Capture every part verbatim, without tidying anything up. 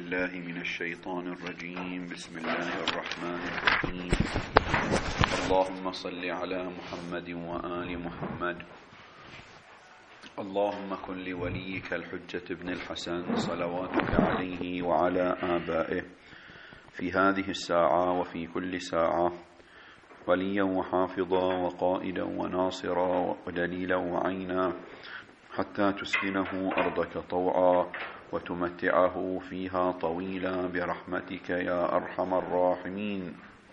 بالله من الشيطان الرجيم. بسم الله الرحمن الرحيم. اللهم صل على محمد وآل محمد. اللهم كن لوليك الحجة بن الحسن صلواتك عليه وعلى آبائه في هذه الساعة وفي كل ساعة وليا وحافظا وقائدا وناصرا ودليلا وعينا حتى تسكنه أرضك طوعا وتمتعه فيها طويلا برحمتك يا أرحم الراحمين.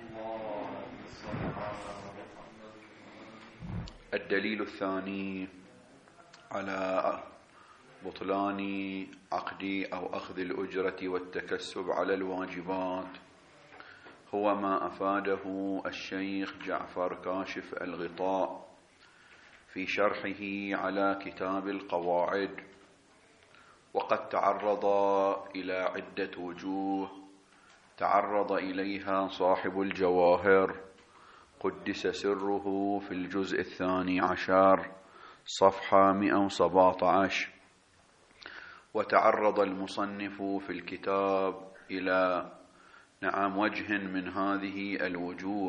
الدليل الثاني على بطلان عقد أو أخذ الأجرة والتكسب على الواجبات هو ما أفاده الشيخ جعفر كاشف الغطاء في شرحه على كتاب القواعد، وقد تعرض إلى عدة وجوه تعرض إليها صاحب الجواهر قدس سره في الجزء الثاني عشر صفحة مئة وسبعة عشر، وتعرض المصنف في الكتاب إلى نعم وجه من هذه الوجوه،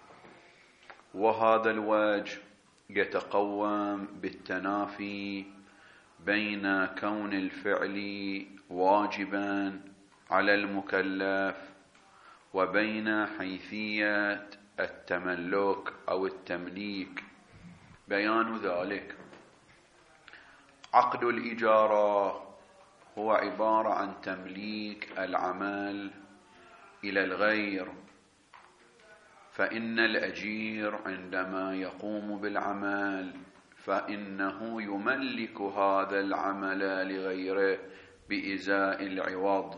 وهذا الوجه يتقوم بالتنافي بين كون الفعل واجبا على المكلف وبين حيثية التملك أو التمليك. بيان ذلك: عقد الإجارة هو عبارة عن تمليك العمل إلى الغير، فإن الأجير عندما يقوم بالعمل فإنه يملك هذا العمل لغيره بإزاء العوض،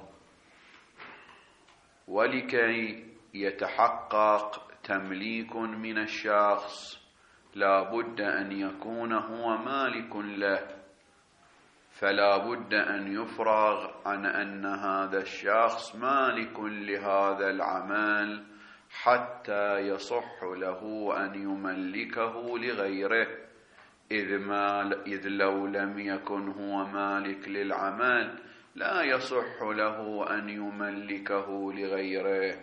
ولكي يتحقق تمليك من الشخص لا بد أن يكون هو مالك له، فلا بد أن يفرغ عن أن هذا الشخص مالك لهذا العمل حتى يصح له أن يملكه لغيره، إذ, ما إذ لو لم يكن هو مالك للعمل لا يصح له أن يملكه لغيره.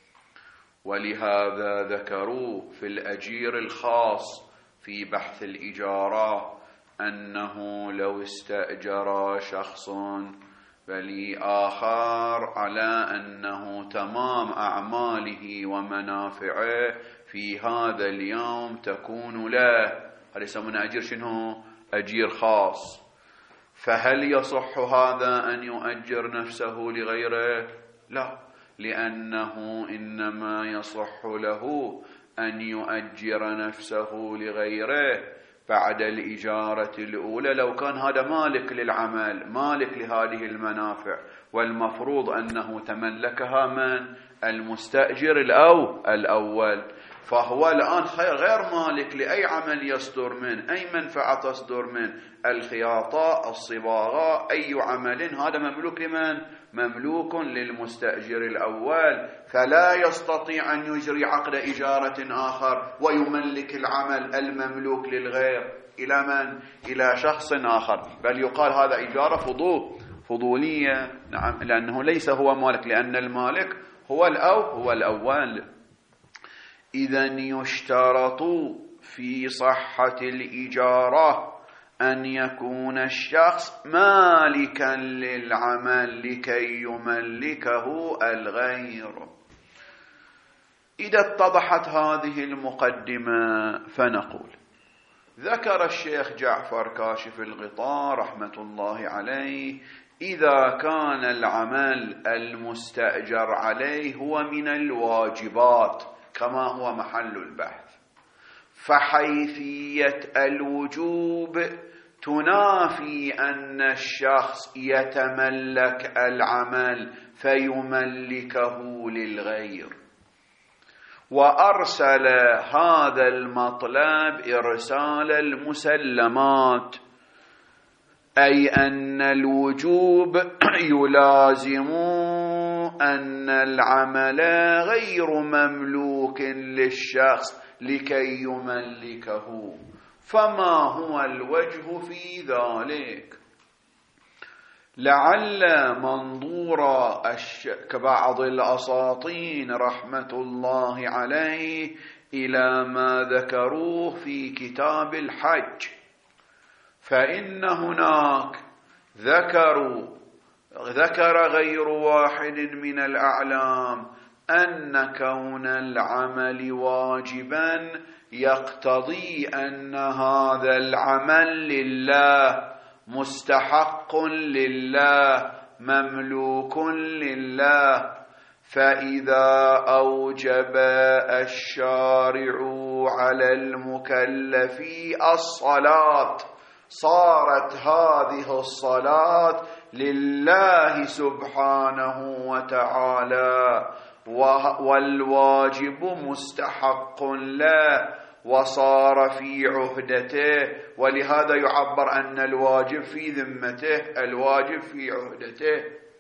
ولهذا ذكروا في الأجير الخاص في بحث الإجارة أنه لو استأجر شخص بل آخر على أنه تمام أعماله ومنافعه في هذا اليوم تكون له، هذا يسمونه أجير شنو؟ أجير خاص. فهل يصح هذا أن يؤجر نفسه لغيره؟ لا، لأنه إنما يصح له أن يؤجر نفسه لغيره بعد الإجارة الأولى لو كان هذا مالك للعمل مالك لهذه المنافع، والمفروض أنه تملكها من؟ المستأجر الأو الأول، فهو الآن غير مالك لأي عمل يصدر منه، أي منفعة تصدر منه، الخياطة، الصباغة، أي عمل، هذا مملوك من؟ مملوك للمستأجر الأول، فلا يستطيع أن يجري عقد إجارة آخر ويملك العمل المملوك للغير إلى من؟ إلى شخص آخر، بل يقال هذا إجارة فضول فضولية، نعم، لأنه ليس هو مالك، لأن المالك هو الأو هو الأول. إذن يشترط في صحة الإجارة أن يكون الشخص مالكا للعمل لكي يملكه الغير. إذا اتضحت هذه المقدمة فنقول: ذكر الشيخ جعفر كاشف الغطاء رحمة الله عليه إذا كان العمل المستأجر عليه هو من الواجبات كما هو محل البحث، فحيثية الوجوب تنافي أن الشخص يتملك العمل فيملكه للغير، وأرسل هذا المطلب إرسال المسلمات، أي أن الوجوب يلازم أن العمل غير مملوك للشخص لكي يملكه. فما هو الوجه في ذلك؟ لعل منظور الش... كبعض الأساطين رحمة الله عليه إلى ما ذكروه في كتاب الحج، فإن هناك ذكروا ذكر غير واحد من الأعلام أن كون العمل واجبا يقتضي أن هذا العمل لله، مستحق لله، مملوك لله. فإذا أوجب الشارع على المكلف الصلاة صارت هذه الصلاة لله سبحانه وتعالى، والواجب مستحق له وصار في عهدته، ولهذا يعبر أن الواجب في ذمته، الواجب في عهدته.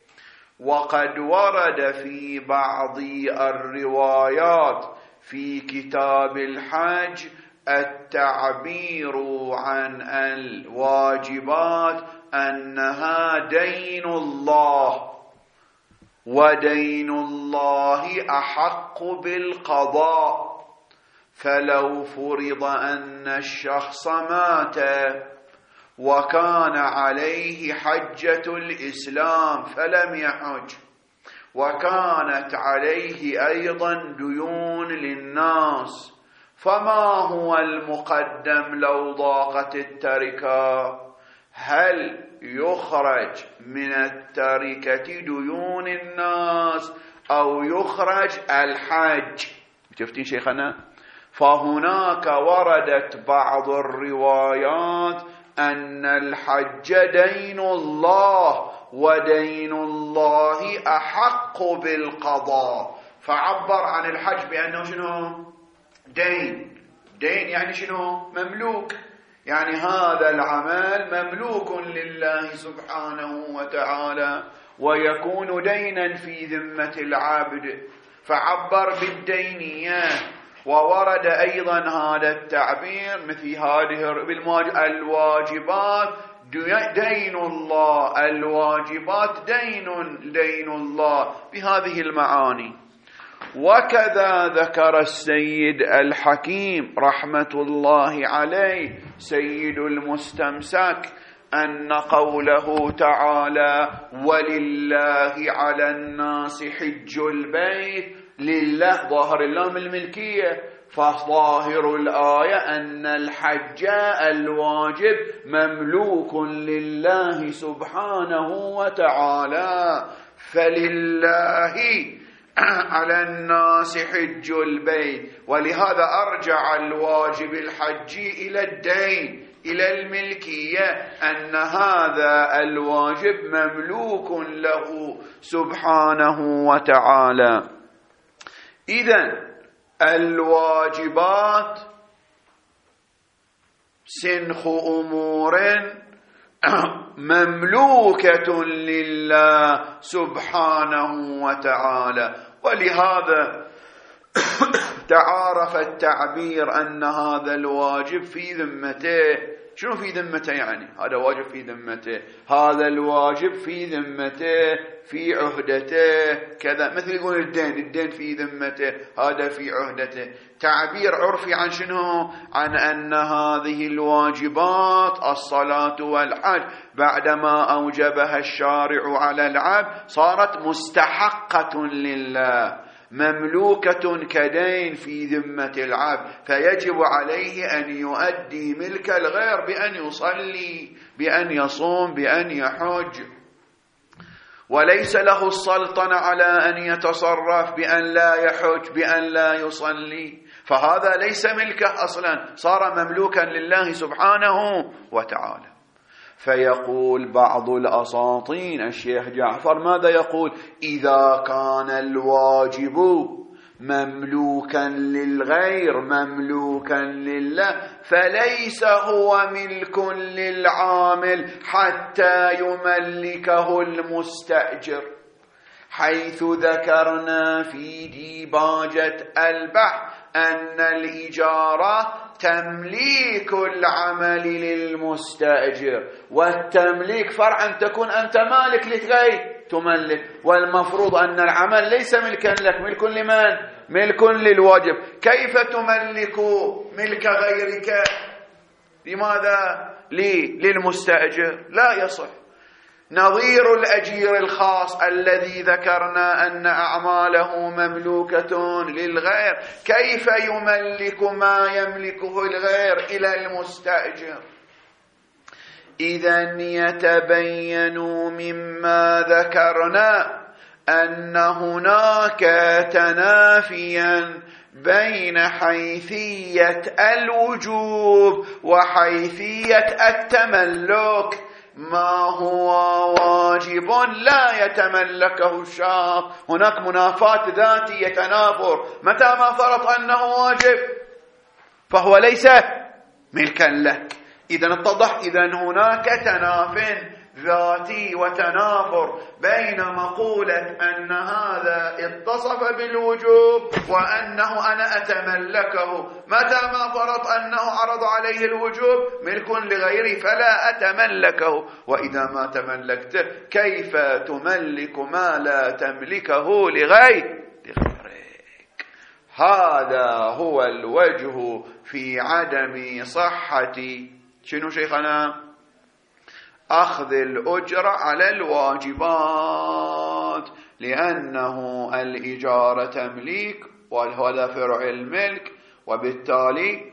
وقد ورد في بعض الروايات في كتاب الحج التعبير عن الواجبات أنها دين الله، ودين الله أحق بالقضاء. فلو فرض أن الشخص مات وكان عليه حجة الإسلام فلم يحج، وكانت عليه أيضا ديون للناس، فما هو المقدم لو ضاقت التركة؟ هل يخرج من التركة ديون الناس أو يخرج الحج؟ شفتين شيخنا؟ فهناك وردت بعض الروايات أن الحج دين الله، ودين الله أحق بالقضاء، فعبر عن الحج بأنه شنو؟ دين. دين يعني شنو؟ مملوك، يعني هذا العمل مملوك لله سبحانه وتعالى ويكون دينا في ذمة العبد، فعبر بالدينية. وورد أيضا هذا التعبير مثل هذه الواجبات دين الله، الواجبات دين دين الله بهذه المعاني. وكذا ذكر السيد الحكيم رحمة الله عليه سيد المستمسك أن قوله تعالى ولله على الناس حج البيت، لله ظاهر اللام الملكية، فظاهر الآية أن الحج الواجب مملوك لله سبحانه وتعالى، فلله على الناس حج البيت. ولهذا أرجع الواجب الحجي إلى الدين، إلى الملكية، أن هذا الواجب مملوك له سبحانه وتعالى. إذن الواجبات سنخ أمور مملوكة لله سبحانه وتعالى، ولهذا تعارف التعبير أن هذا الواجب في ذمته. شنو في ذمته؟ يعني هذا واجب في ذمته، هذا الواجب في ذمته، في عهدته، كذا. مثل يقول الدين، الدين في ذمته، هذا في عهدته. تعبير عرفي عن شنو؟ عن أن هذه الواجبات الصلاة والحج بعدما أوجبها الشارع على العبد صارت مستحقة لله، مملوكة كدين في ذمة العبد، فيجب عليه أن يؤدي ملك الغير بأن يصلي، بأن يصوم، بأن يحج، وليس له السلطنة على أن يتصرف بأن لا يحج، بأن لا يصلي، فهذا ليس ملكه أصلا، صار مملوكا لله سبحانه وتعالى. فيقول بعض الأساطين الشيخ جعفر ماذا يقول؟ إذا كان الواجب مملوكا للغير مملوكا لله فليس هو ملك للعامل حتى يملكه المستأجر، حيث ذكرنا في ديباجة البحث أن الإجارة تمليك العمل للمستأجر، والتمليك فرع أن تكون أنت مالك لغير تملك، والمفروض أن العمل ليس ملكا لك، ملك لمن؟ ملك للواجب. كيف تملك ملك غيرك؟ لماذا؟ لي للمستأجر، لا يصح. نظير الأجير الخاص الذي ذكرنا أن أعماله مملوكة للغير، كيف يملك ما يملكه الغير إلى المستأجر؟ إذن يتبين مما ذكرنا أن هناك تنافيا بين حيثية الوجوب وحيثية التملك. ما هو واجب لا يتملكه الشخص، هناك منافاة ذاتية، تنافر. متى ما فرض أنه واجب فهو ليس ملكا لك. إذن اتضح إذن هناك تناف ذاتي وتنافر بين مقولة أن هذا اتصف بالوجوب وأنه أنا أتملكه. متى ما فرض أنه عرض عليه الوجوب ملك لغيري فلا أتملكه، وإذا ما تملكته كيف تملك ما لا تملكه لغير لغيرك؟ هذا هو الوجه في عدم صحة شنو شيخنا؟ أخذ الأجرة على الواجبات، لأنه الإجارة تمليك وهذا فرع الملك، وبالتالي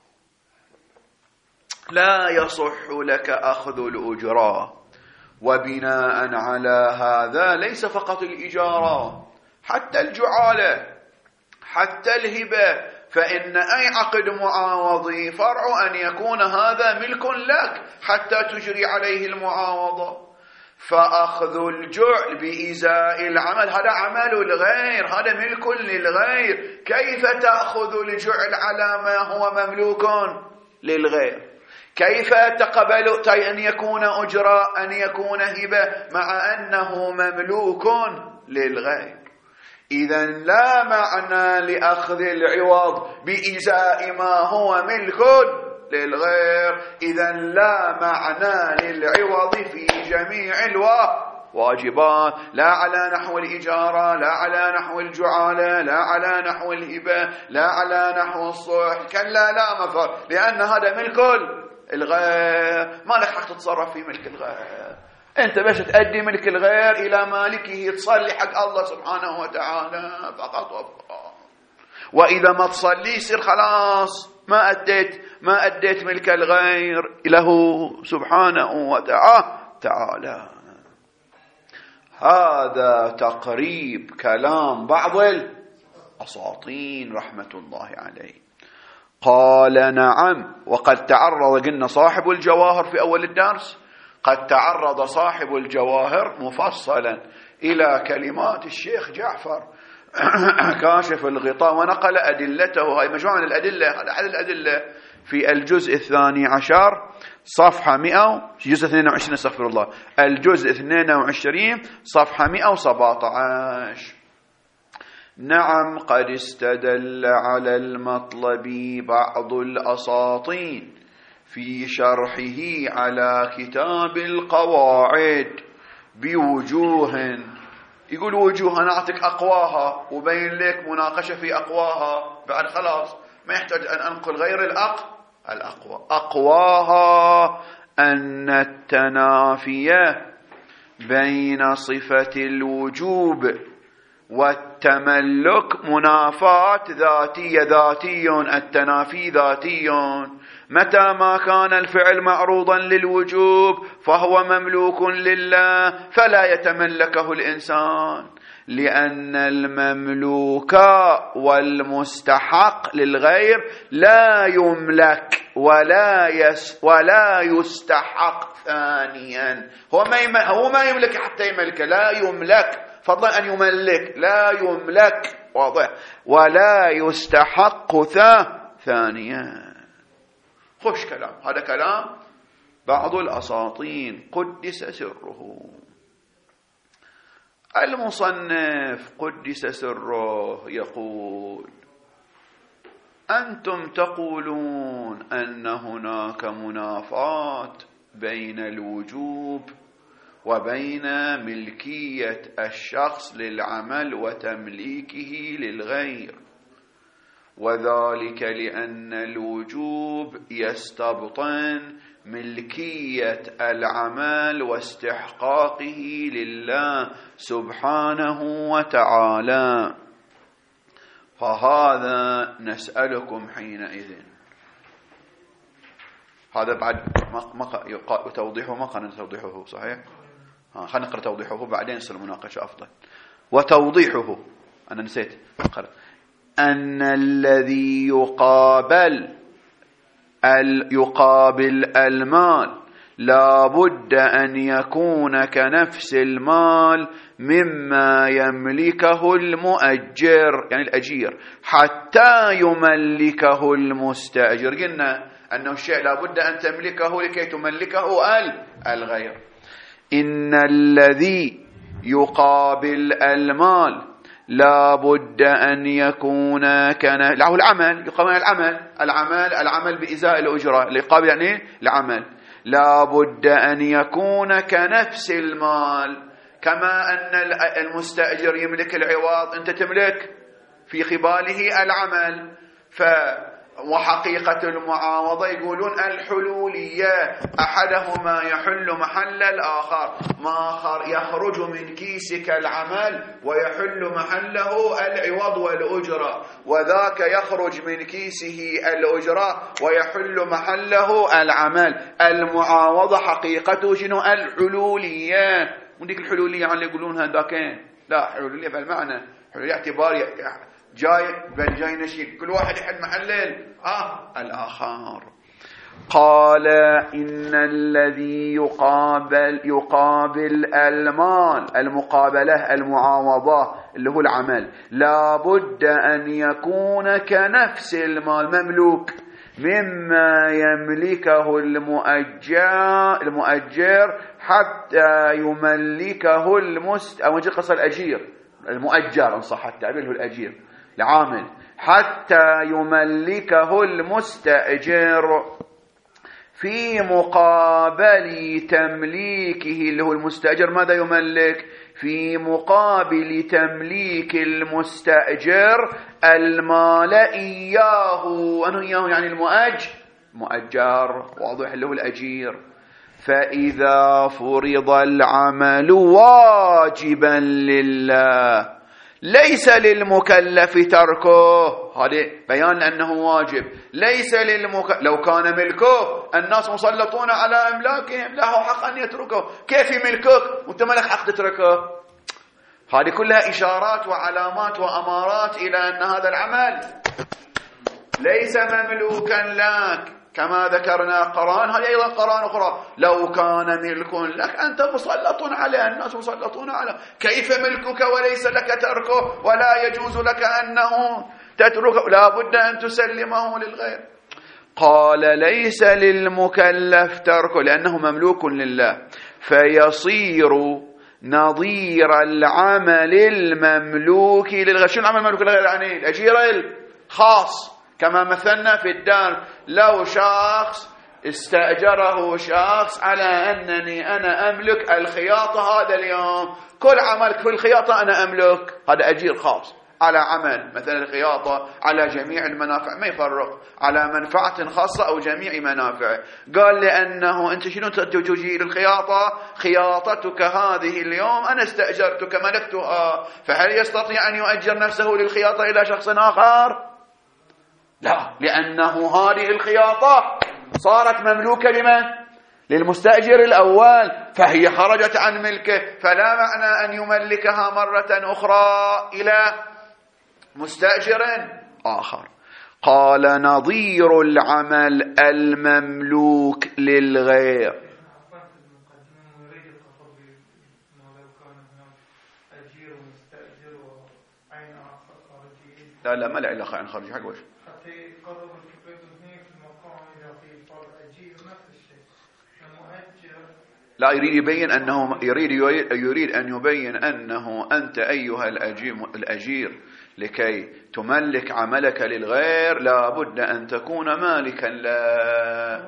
لا يصح لك أخذ الأجرة. وبناء على هذا ليس فقط الإجارة، حتى الجعالة، حتى الهبة، فإن أي عقد معاوضي فرع أن يكون هذا ملك لك حتى تجري عليه المعاوضة. فأخذ الجعل بإزاء العمل هذا عمل الغير، هذا ملك للغير. كيف تأخذ الجعل على ما هو مملوك للغير؟ كيف تقبل أن يكون أجرة، أن يكون هبة مع أنه مملوك للغير؟ إذن لا معنى لأخذ العوض بإزاء ما هو ملك للغير، إذن لا معنى للعوض في جميع الواجبات، لا على نحو الإجارة، لا على نحو الجعالة، لا على نحو الهبة، لا على نحو الصلح، كلا لا مفر، لأن هذا ملك الغير، ما لك حق تتصرف في ملك الغير. أنت بس تأدي ملك الغير إلى مالكه، تصلي حق الله سبحانه وتعالى فقط وفقط. وإذا ما تصلي يصير خلاص ما أديت ما أديت ملك الغير له سبحانه وتعالى. هذا تقريب كلام بعض الأساطين رحمة الله عليه. قال نعم، وقد تعرض قلنا صاحب الجواهر في أول الدرس، قد تعرض صاحب الجواهر مفصلا إلى كلمات الشيخ جعفر كاشف الغطاء ونقل أدلته. هاي مجموعة من الأدلة، هذا أحد الأدلة في الجزء الثاني عشر صفحة مئة، جزء اثنين وعشرين استغفر الله، الجزء اثنين وعشرين صفحة مئة وسبعة عشر. نعم، قد استدل على المطلب بعض الأساطين في شرحه على كتاب القواعد بوجوه. يقول وجوه، أنا أعطيك أقواها وبين لك مناقشة في أقواها، بعد خلاص ما يحتاج أن أنقل غير الأق الأقوى. أقواها أن التنافية بين صفة الوجوب والتملك منافاة ذاتية، ذاتي، التنافي ذاتي. متى ما كان الفعل معروضا للوجوب فهو مملوك لله فلا يتملكه الإنسان، لأن المملوك والمستحق للغير لا يملك ولا يس ولا يستحق ثانيا. هو ما هو ما يملك حتى يملك، لا يملك فضلا أن يملك، لا يملك، واضح، ولا يستحق ثانيا. خوش كلام، هذا كلام بعض الأساطين قدس سره. المصنف قدس سره يقول: أنتم تقولون أن هناك منافاة بين الوجوب وبين ملكية الشخص للعمل وتمليكه للغير، وذلك لأن الوجوب يستبطن ملكية العمل واستحقاقه لله سبحانه وتعالى. فهذا نسألكم حينئذ، هذا بعد ما توضيحه ما كان توضيحه صحيح؟ ها خلينا نقرأ توضيحه بعدين يصير المناقشة أفضل. وتوضيحه أنا نسيت أقرأ أن الذي يقابل يقابل المال لا بد أن يكون كنفس المال مما يملكه المؤجر يعني الأجير حتى يملكه المستأجر. قلنا أنه الشيء لا بد أن تملكه لكي تملكه الغير. إن الذي يقابل المال لا بد أن يكون كان له العمل، يقابل العمل العمل العمل بإزاء الأجرة اللي يقابل يعني العمل، لا بد أن يكون كنفس المال، كما أن المستأجر يملك العوض أنت تملك في خباله العمل. ف وحقيقة المعاوضة يقولون الحلولية أحدهما يحل محل الآخر، ما يخرج من كيسك العمل ويحل محله العوض والأجرة، وذاك يخرج من كيسه الأجرة ويحل محله العمل. المعاوضة حقيقته شنو؟ الحلولية. وديك الحلولية اللي يقولون هذاكين لا، حلولية بالمعنى حلولية اعتباري جاي بل جاي نشيل كل واحد يحل محل آه الآخر. قال إن الذي يقابل يقابل المال المقابلة المعاوضة اللي هو العمل لا بد أن يكون كنفس المال مملوك مما يملكه المؤجر المؤجر حتى يملكه المست أو قصة الأجير المؤجر إن صح التعبير هو الأجير العامل حتى يملكه المستأجر في مقابل تمليكه اللي هو المستأجر. ماذا يملك؟ في مقابل تمليك المستأجر المال إياه. أنه إياه يعني المؤجر مؤجر واضح اللي هو الأجير. فإذا فرض العمل واجبا لله ليس للمكلف تركه، هذا بيان أنه واجب. ليس للمكلف، لو كان ملكه الناس مسلطون على إملاكهم له حق أن يتركه، كيف يملكك وأنت ما لك حق تتركه؟ هذه كلها إشارات وعلامات وأمارات إلى أن هذا العمل ليس مملوكا لك كما ذكرنا قران. هذه أيضا قران أخرى، لو كان ملك لك أنت مسلط عليه، الناس مسلطون عليه، كيف ملكك وليس لك تركه ولا يجوز لك أنه تتركه، لا بد أن تسلمه للغير. قال ليس للمكلف تركه لأنه مملوك لله، فيصير نظير العمل المملوك للغير. شنو العمل المملوك للغير؟ يعني الأجير الخاص، كما مثلنا في الدار، لو شخص استأجره شخص على أنني أنا أملك الخياطة هذا اليوم، كل عمل كل خياطة أنا أملك، هذا أجير خاص على عمل مثلا الخياطة على جميع المنافع، ما يفرق على منفعة خاصة أو جميع منافعه. قال لأنه أنت شنو تجي للخياطة؟ خياطتك هذه اليوم أنا استأجرتك ملكتها، فهل يستطيع أن يؤجر نفسه للخياطة إلى شخص آخر؟ لا، لأنه هذه الخياطة صارت مملوكة لمن؟ للمستأجر الأول، فهي خرجت عن ملكه، فلا معنى أن يملكها مرة أخرى إلى مستأجر آخر. قال نظير العمل المملوك للغير. لا لا ما له علاقة عن خارج حق وش لا، يريد يبين أنه يريد يريد أن يبين أنه أنت أيها الأجير لكي تملك عملك للغير لا بد أن تكون مالكا. لا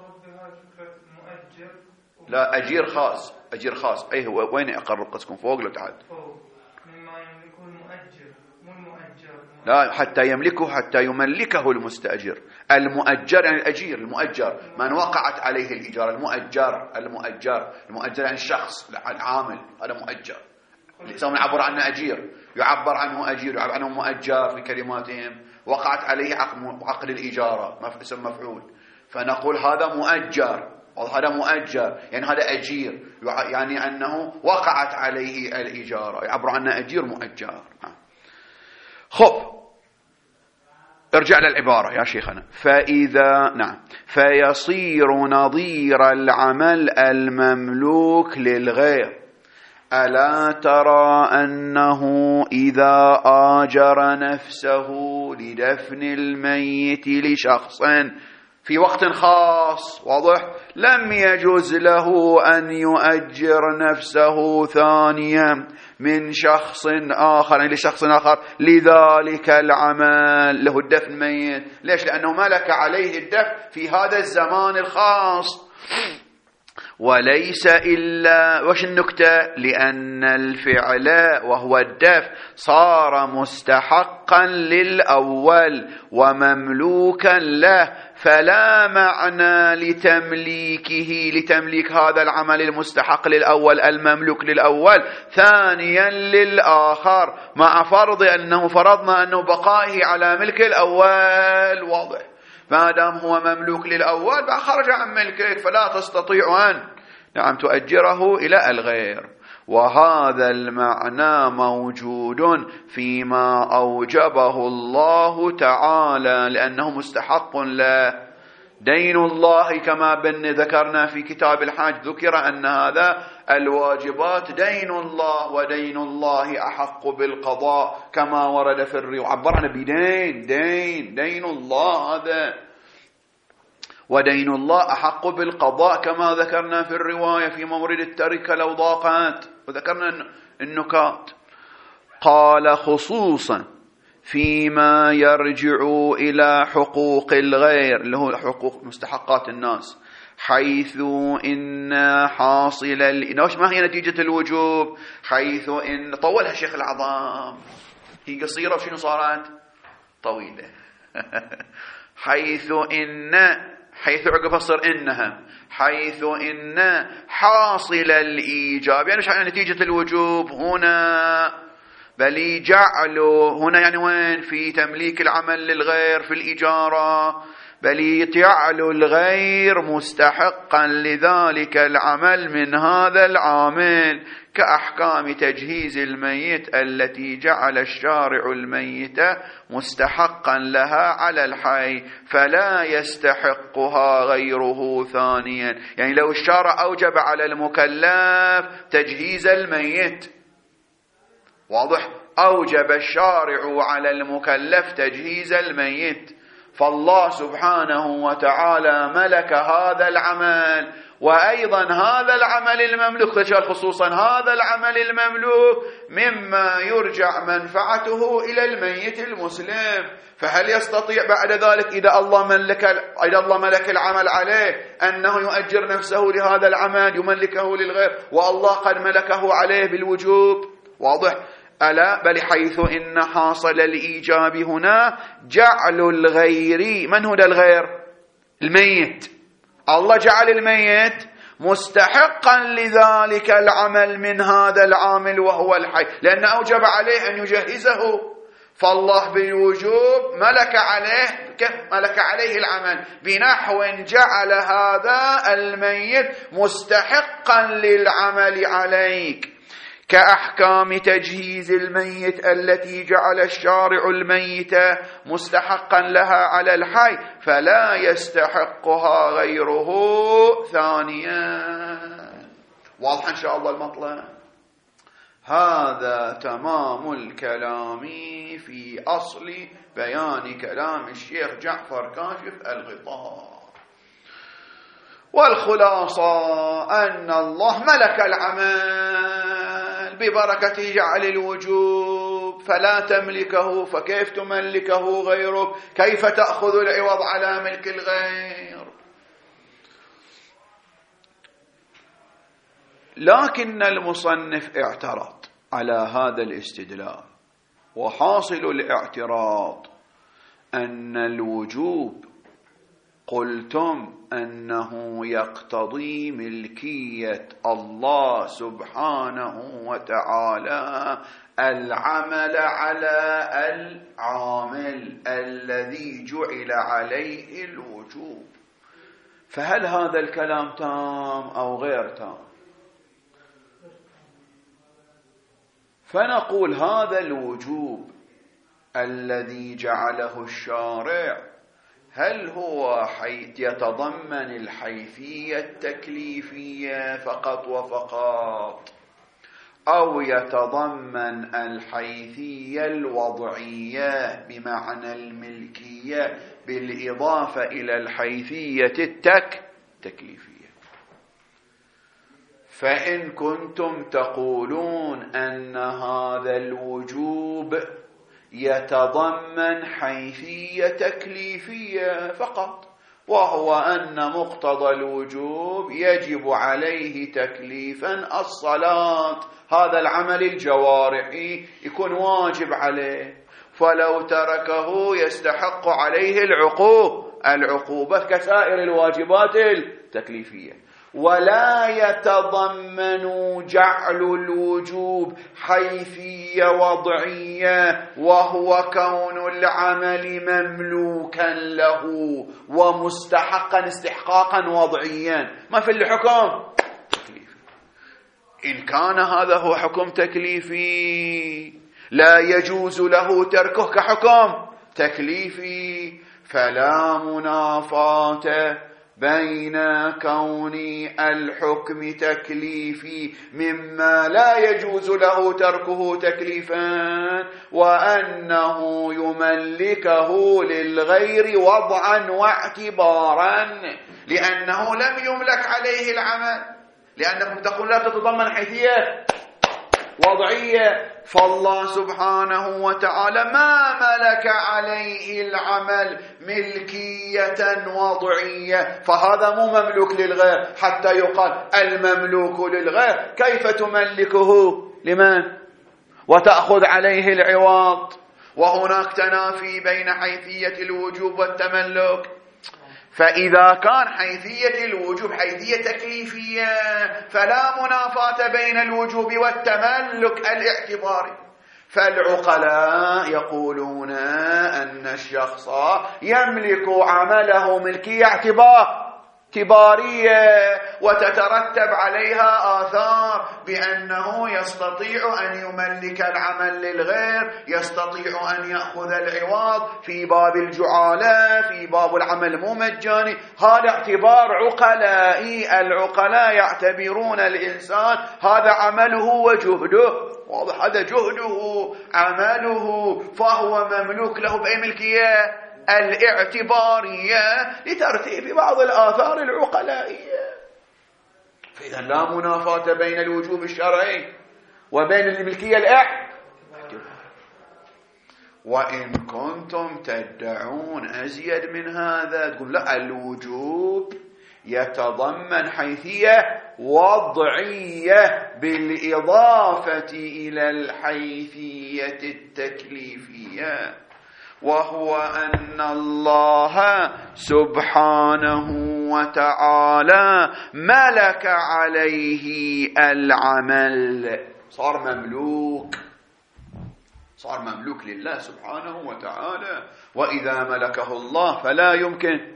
لا أجير خاص، أجير خاص. أي هو وين أقرب قسكم، فوق لو تحت؟ مما يملكه المؤجر، مو المؤجر. لا، حتى يملكه، حتى يملكه المستأجر. المؤجر يعني الأجير، المؤجر من وقعت عليه الإجارة، المؤجر المؤجر المؤجر يعني الشخص العامل، هذا مؤجر. الإنسان يعبر عنه أجير، يعبر عنه أجير، يعبر عنه مؤجر في كلماتهم. وقعت عليه عقد الإجارة، اسم مفعول، فنقول هذا مؤجر، هذا مؤجر يعني هذا أجير، يعني أنه وقعت عليه الإجارة، يعبر عنه أجير مؤجر. خب ارجع للعبارة يا شيخنا. فإذا نعم فيصير نظير العمل المملوك للغير. ألا ترى أنه إذا آجر نفسه لدفن الميت لشخص في وقت خاص، واضح، لم يجوز له أن يؤجر نفسه ثانيا من شخص آخر، يعني لشخص آخر لذلك العمل، له الدفن ميت. ليش؟ لأنه ملك عليه الدفن في هذا الزمان الخاص. وليس إلا وش النكتة؟ لأن الفعل وهو الدفن صار مستحقا للأول ومملوكا له، فلا معنى لتمليكه لتمليك هذا العمل المستحق للأول المملوك للأول ثانيا للآخر، مع فرض أنه فرضنا أنه بقائه على ملك الأول. واضح؟ ما دام هو مملوك للأول بعد خرج عن ملكك، فلا تستطيع أن نعم تؤجره إلى الغير. وهذا المعنى موجود فيما أوجبه الله تعالى لأنه مستحق له. دين الله كما بن ذكرنا في كتاب الحج، ذكر أن هذا الواجبات دين الله، ودين الله أحق بالقضاء كما ورد في الرواية، عبرنا بدين دين دين الله هذا، ودين الله أحق بالقضاء كما ذكرنا في الرواية في مورد التركة لو ضاقت، وذكرنا النكات. قال خصوصا فيما يرجع إلى حقوق الغير، اللي هو حقوق مستحقات الناس، حيث إن حاصل الإناش. ما هي نتيجة الوجوب؟ حيث إن طولها شيخ العظام، هي قصيرة وشنو صارت طويلة. حيث إن حيث عقبها صار إنها حيث إن حاصل الإيجاب، يعني يعني نتيجة الوجوب هنا، بل جعلوا هنا يعني وين؟ في تمليك العمل للغير في الإجارة، بل جعل الغير مستحقا لذلك العمل من هذا العامل، كأحكام تجهيز الميت التي جعل الشارع الميت مستحقا لها على الحي فلا يستحقها غيره ثانيا. يعني لو الشارع أوجب على المكلف تجهيز الميت، واضح، أوجب الشارع على المكلف تجهيز الميت، فالله سبحانه وتعالى ملك هذا العمل، وأيضا هذا العمل المملوك، خصوصا هذا العمل المملوك مما يرجع منفعته إلى الميت المسلم. فهل يستطيع بعد ذلك إذا الله ملك إذا الله ملك العمل عليه أنه يؤجر نفسه لهذا العمل يملكه للغير والله قد ملكه عليه بالوجوب؟ واضح؟ ألا بل حيث إن حاصل الإيجاب هنا جعل الغير. من هو الغير؟ الميت. الله جعل الميت مستحقا لذلك العمل من هذا العامل وهو الحي، لأن أوجب عليه أن يجهزه، فالله بالوجوب ملك عليه ملك عليه العمل بنحو جعل هذا الميت مستحقا للعمل عليك، كأحكام تجهيز الميت التي جعل الشارع الميت مستحقا لها على الحي فلا يستحقها غيره ثانيا. واضح إن شاء الله المطلب؟ هذا تمام الكلام في أصل بيان كلام الشيخ جعفر كاشف الغطاء. والخلاصة أن الله ملك العمل ببركة جعل الوجوب، فلا تملكه، فكيف تملكه غيرك؟ كيف تأخذ العوض على ملك الغير؟ لكن المصنف اعترض على هذا الاستدلال، وحاصل الاعتراض أن الوجوب قلتم أنه يقتضي ملكية الله سبحانه وتعالى العمل على العامل الذي جعل عليه الوجوب، فهل هذا الكلام تام أو غير تام؟ فنقول هذا الوجوب الذي جعله الشارع هل هو حيث يتضمن الحيثية التكليفية فقط وفقط، أو يتضمن الحيثية الوضعية بمعنى الملكية بالإضافة إلى الحيثية التكليفية؟ فإن كنتم تقولون أن هذا الوجوب يتضمن حيثية تكليفية فقط، وهو أن مقتضى الوجوب يجب عليه تكليفا الصلاة، هذا العمل الجوارحي يكون واجب عليه، فلو تركه يستحق عليه العقوبة العقوبة كسائر الواجبات التكليفية. ولا يتضمن جعل الوجوب حيثية وضعية، وهو كون العمل مملوكا له ومستحقا استحقاقا وضعيا، ما في الحكم تكليفي. إن كان هذا هو حكم تكليفي لا يجوز له تركه كحكم تكليفي، فلا منافاة بين كون الحكم تكليفي مما لا يجوز له تركه تكليفا، وأنه يملكه للغير وضعا واعتبارا، لأنه لم يملك عليه العمل، لأنكم تقول لا تتضمن حيثية وضعية، فالله سبحانه وتعالى ما ملك عليه العمل ملكية وضعية، فهذا مو مملوك للغير حتى يقال المملوك للغير كيف تملكه لمن وتأخذ عليه العوض؟ وهناك تنافي بين حيثية الوجوب والتملك. فإذا كان حيثية الوجوب حيثية تكليفية فلا منافاة بين الوجوب والتملك الاعتباري، فالعقلاء يقولون أن الشخص يملك عمله ملكية اعتبار اعتبارية وتترتب عليها آثار بأنه يستطيع أن يملك العمل للغير، يستطيع أن يأخذ العوض في باب الجعالة، في باب العمل مو مجاني. هذا اعتبار عقلائي، العقلاء يعتبرون الإنسان هذا عمله وجهده، واضح، هذا جهده عمله، فهو مملوك له بأي ملكية الاعتبارية لترتيب بعض الآثار العقلائية. فإذا لا منافاة بين الوجوب الشرعي وبين الملكية الاعتبارية. وإن كنتم تدعون أزيد من هذا، تقول لا، الوجوب يتضمن حيثية وضعية بالإضافة إلى الحيثية التكليفية، وهو أن الله سبحانه وتعالى ملك عليه العمل، صار مملوك، صار مملوك لله سبحانه وتعالى. وإذا ملكه الله فلا يمكن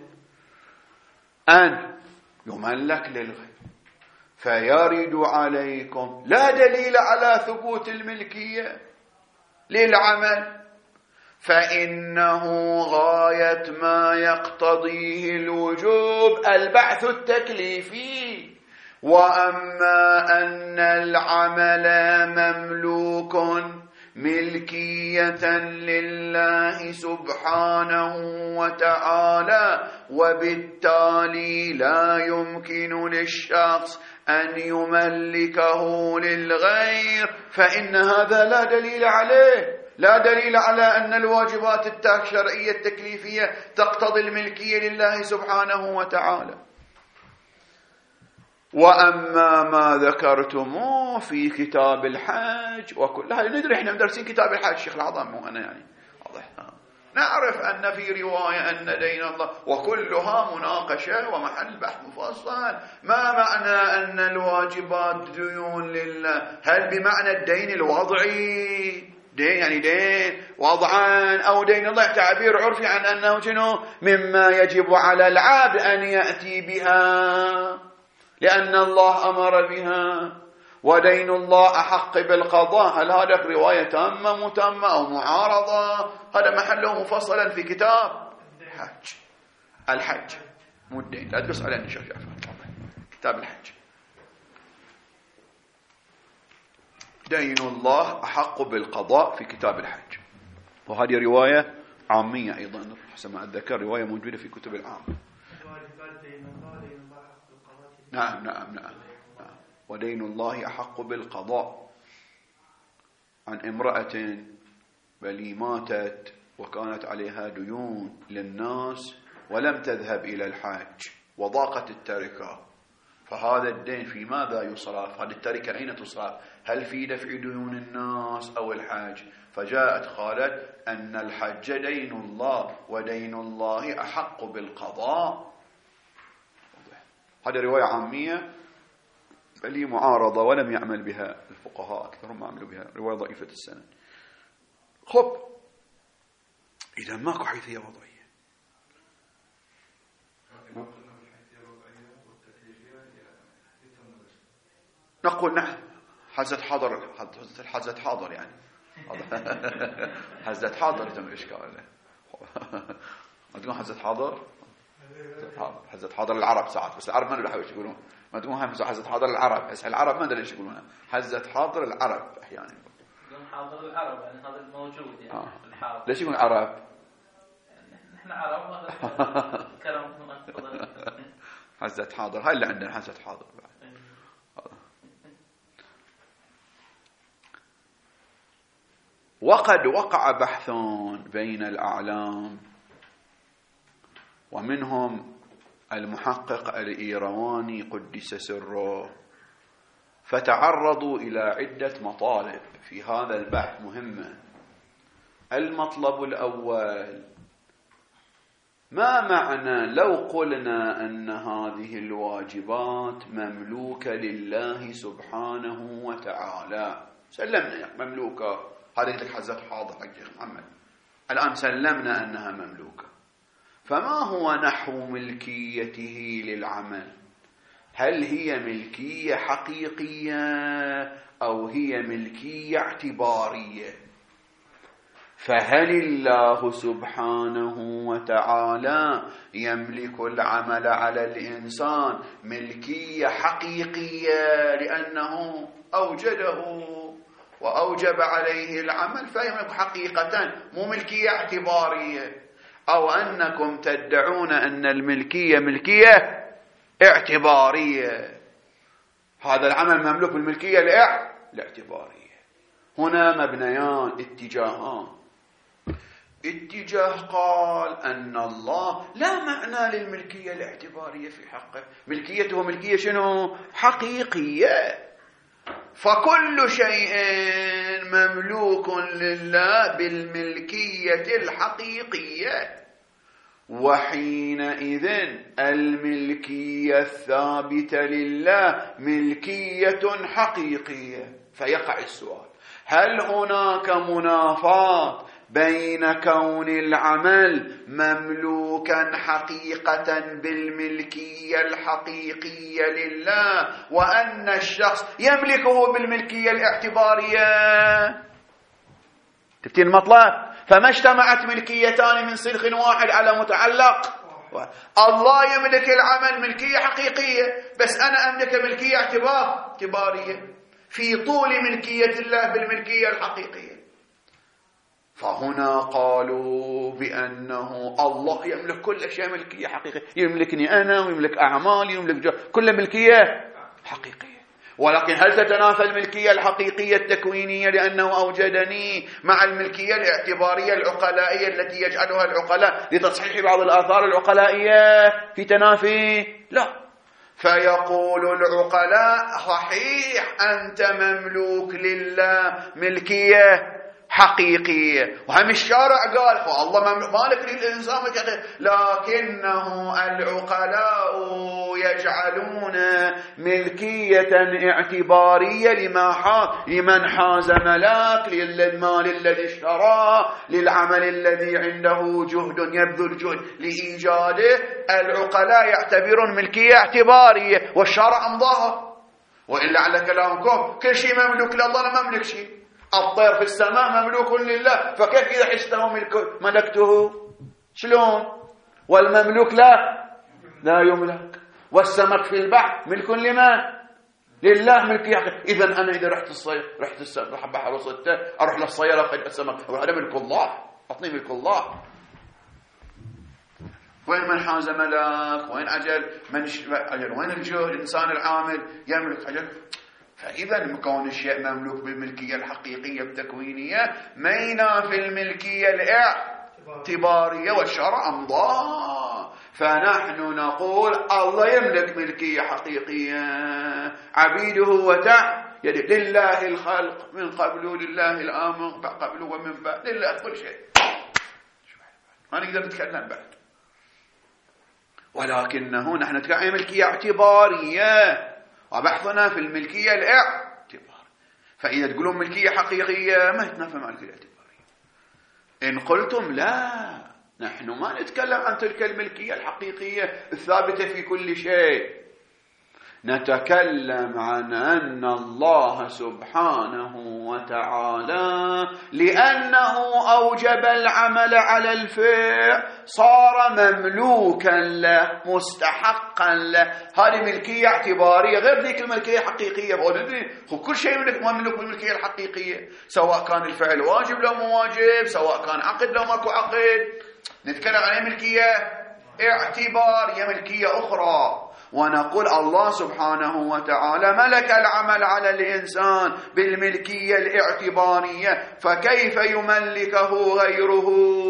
أن يملك للغير، فيرد عليكم لا دليل على ثبوت الملكية للعمل، فإنه غاية ما يقتضيه الوجوب البعث التكليفي. وأما أن العمل مملوك ملكية لله سبحانه وتعالى، وبالتالي لا يمكن للشخص أن يملكه للغير، فإن هذا لا دليل عليه، لا دليل على أن الواجبات الشرعية التكليفية تقتضي الملكية لله سبحانه وتعالى. وأما ما ذكرتموه في كتاب الحج وكل هذا، ندري احنا مدرسين كتاب الحج الشيخ العظام، مو أنا يعني واضح، نعرف أن في رواية أن دين الله، وكلها مناقشة ومحل بحث مفصل. ما معنى أن الواجبات ديون لله؟ هل بمعنى الدين الوضعي، دين يعني دين وضعا، أو دين الله تعبير عرفي عن أنه شنو مما يجب على العبد أن يأتي بها لأن الله أمر بها، ودين الله أحق بالقضاء؟ هل هذا رواية تامة متامة أو معارضة؟ هذا محله مفصلا في كتاب الحج. الحج مو الدين، لا تقص على النشاء، كتاب الحج. دين الله أحق بالقضاء في كتاب الحج، وهذه رواية عامية أيضا حسب ما أتذكر، رواية موجودة في كتب العام. نعم نعم نعم, نعم. ودين الله أحق بالقضاء عن امرأة بل ماتت وكانت عليها ديون للناس ولم تذهب إلى الحج وضاقت التركة، فهذا الدين في ماذا يصرف؟ هذه التركة أين تصرف؟ هل في دفع ديون الناس أو الحج؟ فجاءت قالت أن الحج دين الله ودين الله أحق بالقضاء. هذه رواية عامية بل معارضة ولم يعمل بها الفقهاء، أكثرهم ما عملوا بها، رواية ضعيفة السند. خب إذا ماكو حيثية وضعية، نقول نعم حزة حاضر، حزة حاضر يعني حزة حاضر تم إشكال. ما تقول حزة حاضر، حزة حاضر العرب ساعات، بس العرب ما ندري ايش يقولون، ما تقول هم حزة حاضر العرب، بس العرب ما ندري ايش يقولونها، حزة حاضر العرب احيانا يقولون حاضر العرب يعني هذا الموجود يعني آه. الحاضر. ليش يقولون عرب؟ نحن عرب هذا كلام حزة حاضر، هاي اللي عندنا حزة حاضر بعد. وقد وقع بحث بين الأعلام ومنهم المحقق الإيرواني قدس سره، فتعرضوا إلى عدة مطالب في هذا البحث مهمة. المطلب الأول: ما معنى لو قلنا أن هذه الواجبات مملوكة لله سبحانه وتعالى؟ سلمنا مملوكة، هذه الحزة حاضر حق شيخ محمد، الآن سلمنا أنها مملوكة، فما هو نحو ملكيته للعمل؟ هل هي ملكية حقيقية أو هي ملكية اعتبارية؟ فهل الله سبحانه وتعالى يملك العمل على الإنسان ملكية حقيقية لأنه أوجده وأوجب عليه العمل فيملك حقيقة، مو ملكية اعتبارية؟ أو أنكم تدعون أن الملكية ملكية اعتبارية، هذا العمل مملوك بالملكية الاعتبارية. هنا مبنيان اتجاهان. اتجاه قال أن الله لا معنى للملكية الاعتبارية في حقه، ملكيته ملكية شنو؟ حقيقية، فكل شيء مملوك لله بالملكية الحقيقية، وحينئذ الملكية الثابتة لله ملكية حقيقية. فيقع السؤال: هل هناك منافاة بين كون العمل مملوكا حقيقة بالملكية الحقيقية لله وأن الشخص يملكه بالملكية الاعتبارية؟ تفتين المطلب؟ فما اجتمعت ملكيتان من صلخ واحد على متعلق. الله يملك العمل ملكية حقيقية، بس أنا أملك ملكية اعتبار اعتبارية في طول ملكية الله بالملكية الحقيقية. فهنا قالوا بأنه الله يملك كل شيء ملكية حقيقية، يملكني أنا ويملك أعمالي يملك جو... كل ملكية حقيقية. ولكن هل تتنافى الملكية الحقيقية التكوينية لأنه أوجدني مع الملكية الاعتبارية العقلائية التي يجعلها العقلاء لتصحيح بعض الآثار العقلائية في تنافي؟ لا. فيقول العقلاء صحيح أنت مملوك لله ملكية حقيقية، وهم الشارع قال الله مالك للإنسان، لكنه العقلاء يجعلون ملكية اعتبارية لما حاز لمن حاز ملاك، للمال الذي اشتراه، للعمل الذي عنده جهد يبذل جهد لإيجاده. العقلاء يعتبرون ملكية اعتبارية والشارع أمضاها. وإلا على كلامكم كل شيء مملوك لله، لا مملك شيء. الطير في السماء مملوك لله، فكيف إذا حسته ملكته؟ شلون؟ والمملوك لا لا يملك. والسمك في البحر ملك لمن؟ لله ملكية. إذا أنا إذا رحت الصيد رحت السمك رحت بحر وصدته أروح للصيادة أخذ السمك، وهذا ملك الله، أعطني ملك الله. وين من حاز ملاك؟ وين أجل من ش... أجل وين الجهد الإنسان العامل يملك أجل؟ فإذا مكون الشيء مملوك بالملكية الحقيقية التكوينية ما ينافي الملكية الاعتبارية والشرع أمضاه. فنحن نقول الله يملك ملكية حقيقية، عبيده وتحت يد لله الخلق من قبل، لله الأمر قبل ومن بعد، لله كل شيء. ما نقدر نتكلم بعد. ولكنه نحن نتكلم عن ملكية اعتبارية، وبحثنا في الملكية الاعتبار. فإذا تقولون ملكية حقيقية ما يتنافى مع الملكية الاعتبارية. إن قلتم لا، نحن ما نتكلم عن تلك الملكية الحقيقية الثابتة في كل شيء، نتكلم عن أن الله سبحانه وتعالى لأنه أوجب العمل على الفعل صار مملوكا له مستحقا له. هذه ملكية اعتبارية غير ذيك الملكية الحقيقية. هو كل شيء مملوك بالملكية الحقيقية، سواء كان الفعل واجب لو مو واجب، سواء كان عقد لو ماكو عقد. نتكلم عن ملكية اعتبارية ملكية أخرى. ونقول الله سبحانه وتعالى ملك العمل على الإنسان بالملكية الاعتبارية، فكيف يملكه غيره؟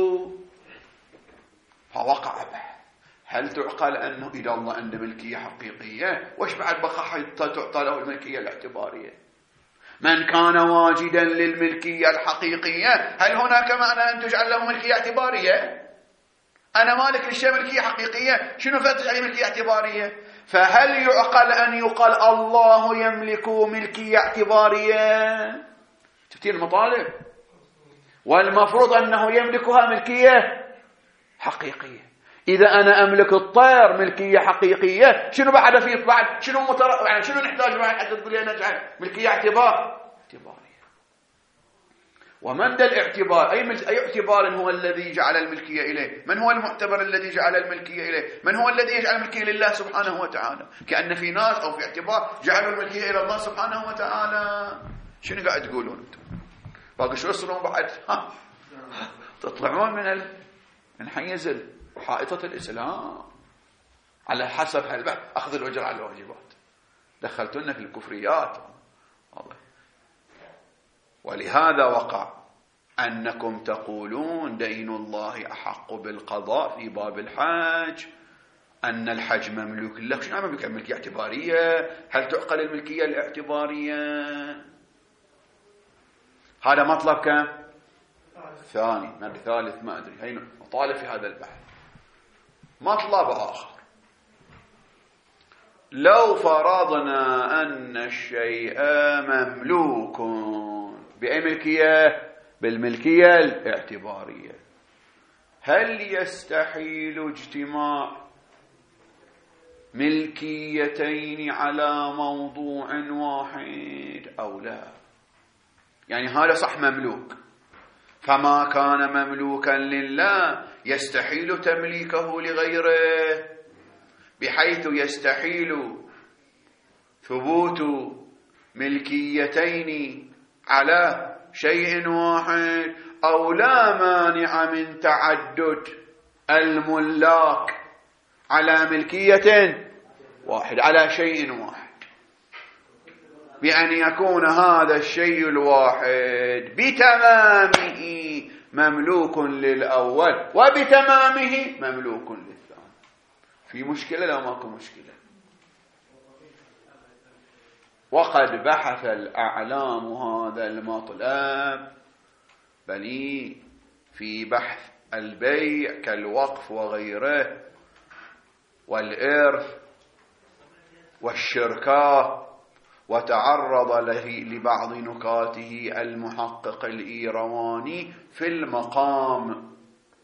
فوقع به. هل تعقل أنه إذا الله عنده ملكية حقيقية وش بعد بقى حتى تعطى له الملكية الاعتبارية؟ من كان واجدا للملكية الحقيقية هل هناك معنى أن تجعل له ملكية اعتبارية؟ أنا مالك للشيء ملكية حقيقية، شنو فتح عليه ملكية اعتبارية؟ فهل يعقل أن يقال الله يملك ملكية اعتبارية؟ تفتين المطالب. والمفروض أنه يملكها ملكية حقيقية. إذا أنا أملك الطير ملكية حقيقية، شنو بعد في بعد شنو متر... يعني شنو نحتاج بعد حتى تقول لي نجعل ملكية اعتبار اعتبارية؟ ومن ذا الاعتبار؟ أي, مل... أي اعتبار هو الذي جعل الملكية إليه؟ من هو المعتبر الذي جعل الملكية إليه؟ من هو الذي يجعل الملكية لله سبحانه وتعالى؟ كأن في ناس أو في اعتبار جعلوا الملكية إلى الله سبحانه وتعالى. شنو قاعد تقولون أنتم؟ باقي شو يصلون بعد؟ ها. تطلعون من ال... من حيز حائطة الإسلام على حسب هالبحث أخذ الأجر على الواجبات، دخلتنا في الكفريات. ولهذا وقع أنكم تقولون دين الله أحق بالقضاء في باب الحج، أن الحج مملوك لك. شنو مملوك؟ الملكية اعتبارية. هل تعقل الملكية الاعتبارية؟ هذا مطلب كم؟ ثاني ما بثالث ما أدري، هي مطالب في هذا البحث. مطلب آخر، لو فرضنا أن الشيء مملوك بأي ملكية؟ بالملكية الاعتبارية، هل يستحيل اجتماع ملكيتين على موضوع واحد أو لا؟ يعني هذا صح مملوك، فما كان مملوكا لله يستحيل تمليكه لغيره، بحيث يستحيل ثبوت ملكيتين على شيء واحد، أو لا مانع من تعدد الملاك على ملكية واحد، على شيء واحد، بأن يكون هذا الشيء الواحد بتمامه مملوك للأول وبتمامه مملوك للثاني. في مشكلة؟ لا ماكو مشكلة. وقد بحث الأعلام هذا المطلب بل في بحث البيع كالوقف وغيره والإرث والشركة، وتعرض له لبعض نكاته المحقق الإيرواني في المقام.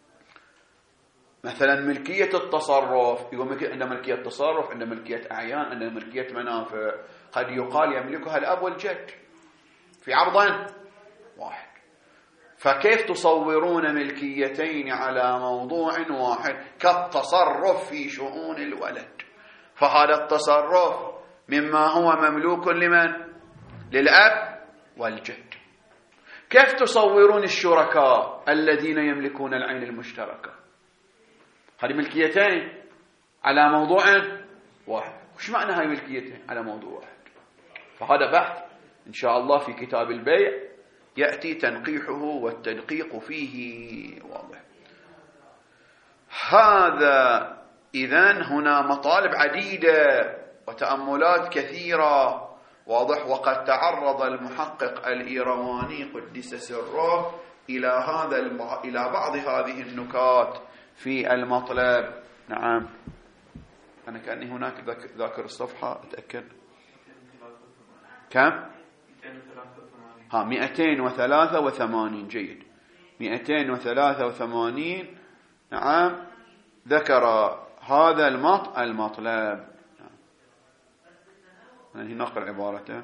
مثلا ملكية التصرف، يقول عند ملكية تصرف، عند ملكية أعيان، عند ملكية منافع، قد يقال يملكها الأب والجد في عرض واحد. فكيف تصورون ملكيتين على موضوع واحد كالتصرف في شؤون الولد؟ فهذا التصرف مما هو مملوك لمن؟ للأب والجد. كيف تصورون الشركاء الذين يملكون العين المشتركة؟ هذه ملكيتين على موضوع واحد. وش معنى هاي ملكيتين على موضوع واحد؟ فهذا بحث إن شاء الله في كتاب البيع يأتي تنقيحه والتدقيق فيه واضح. هذا إذن هنا مطالب عديدة وتأملات كثيرة واضح. وقد تعرض المحقق الإيرواني قدس سره إلى هذا الم... إلى بعض هذه النكات في المطلب. نعم، أنا كأني هناك ذاكر الصفحة أتأكد. كم؟ ها مئتين وثلاثة وثمانين. جيد، مئتين وثلاثة وثمانين. نعم، ذكر هذا المط المطلب. يعني نقرأ عبارته.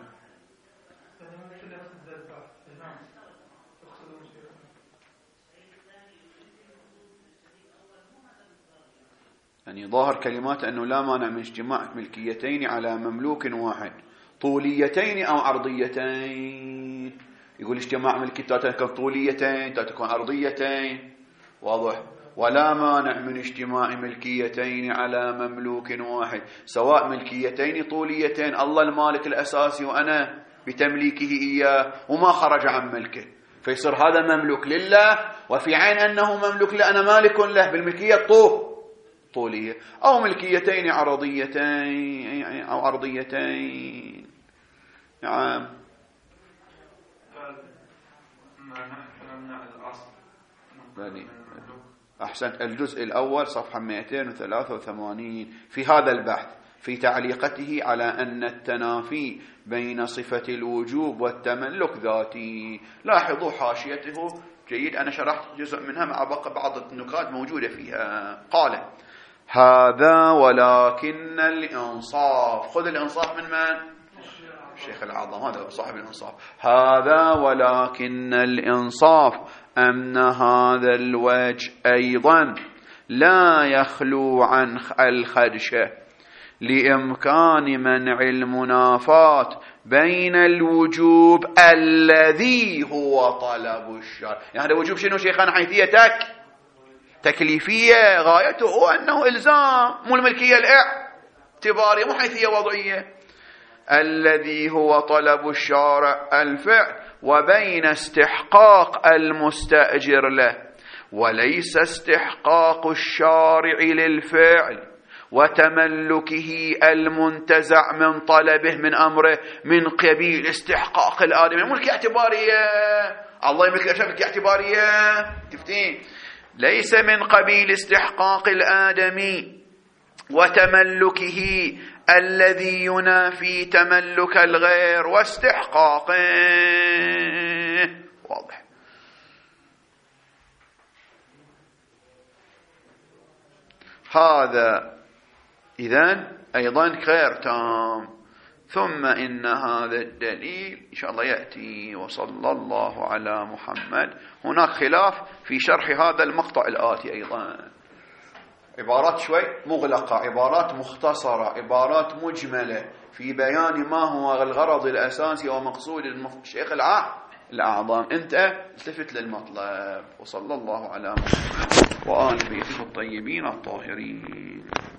يعني ظاهر كلمات أنه لا مانع من اجتماع ملكيتين على مملوك واحد، طوليتين أو عرضيتين. يقول اجتماع ملكيتين تكون طوليتين تكون عرضيتين واضح. ولا مانع من اجتماع ملكيتين على مملوك واحد، سواء ملكيتين طوليتين، الله المالك الأساسي وأنا بتمليكه إياه وما خرج عن ملكه، فيصير هذا مملوك لله وفي عين أنه مملوك له أنا مالك له بالملكية الطول طولية، أو ملكيتين عرضيتين أو عرضيتين. نعم. أحسنت. الجزء الأول صفحة مئتين وثلاثة وثمانين في هذا البحث في تعليقته على أن التنافي بين صفة الوجوب والتملك ذاتي. لاحظوا حاشيته جيد، أنا شرحت جزء منها مع بقى بعض النكات موجودة فيها. قال هذا ولكن الإنصاف، خذ الإنصاف من من؟ الشيخ الأعظم، هذا صاحب الإنصاف. هذا ولكن الإنصاف أن هذا الوجه أيضا لا يخلو عن الخدشة لإمكان منع المنافاة بين الوجوب الذي هو طلب الشرع. يعني هذا وجوب شنو شيخنا؟ حيثيتك تكليفية، غايته هو أنه إلزام، مو الملكية الاعتبارية، مو حيثية وضعية. الذي هو طلب الشارع الفعل وبين استحقاق المستأجر له، وليس استحقاق الشارع للفعل وتملكه المنتزع من طلبه من أمره من قبيل استحقاق الآدمي. ملكية اعتبارية، الله يملك الأشياء ملكية اعتبارية، تفتين؟ ليس من قبيل استحقاق الآدمي وتملكه الذي ينافي تملك الغير واستحقاقه. واضح. هذا إذن أيضا غير تام. ثم إن هذا الدليل إن شاء الله يأتي. وصلى الله على محمد. هناك خلاف في شرح هذا المقطع الآتي أيضا، عبارات شوي مغلقة، عبارات مختصرة، عبارات مجملة في بيان ما هو الغرض الأساسي ومقصود الشيخ العام الأعظام. أنت التفت للمطلب. وصلى الله على محمد وآل بيته الطيبين الطاهرين.